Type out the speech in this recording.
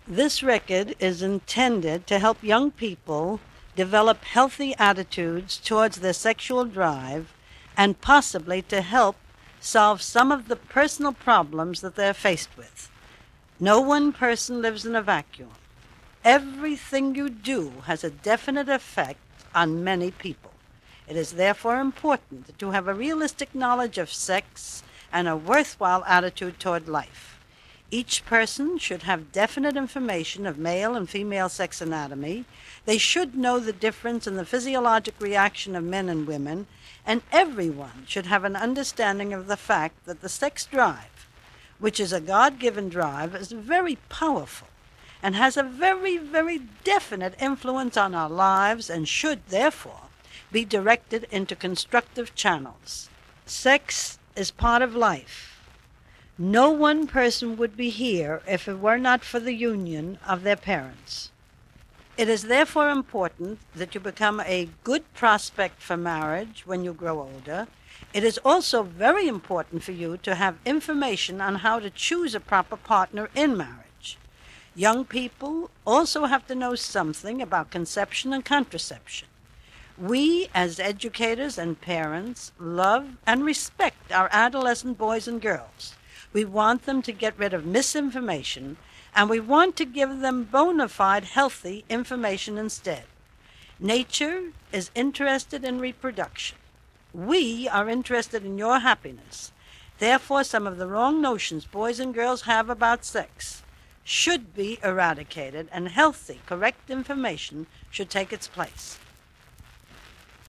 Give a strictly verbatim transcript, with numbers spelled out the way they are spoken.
This record is intended to help young people develop healthy attitudes towards their sexual drive and possibly to help solve some of the personal problems that they're faced with. No one person lives in a vacuum. Everything you do has a definite effect on many people. It is therefore important to have a realistic knowledge of sex and a worthwhile attitude toward life. Each person should have definite information of male and female sex anatomy. They should know the difference in the physiologic reaction of men and women, and everyone should have an understanding of the fact that the sex drive, which is a God-given drive, is very powerful and has a very, very definite influence on our lives and should, therefore, be directed into constructive channels. Sex is part of life. No one person would be here if it were not for the union of their parents. It is therefore important that you become a good prospect for marriage when you grow older. It is also very important for you to have information on how to choose a proper partner in marriage. Young people also have to know something about conception and contraception. We, as educators and parents, love and respect our adolescent boys and girls. We want them to get rid of misinformation, and we want to give them bona fide, healthy information instead. Nature is interested in reproduction. We are interested in your happiness. Therefore, some of the wrong notions boys and girls have about sex should be eradicated, and healthy, correct information should take its place.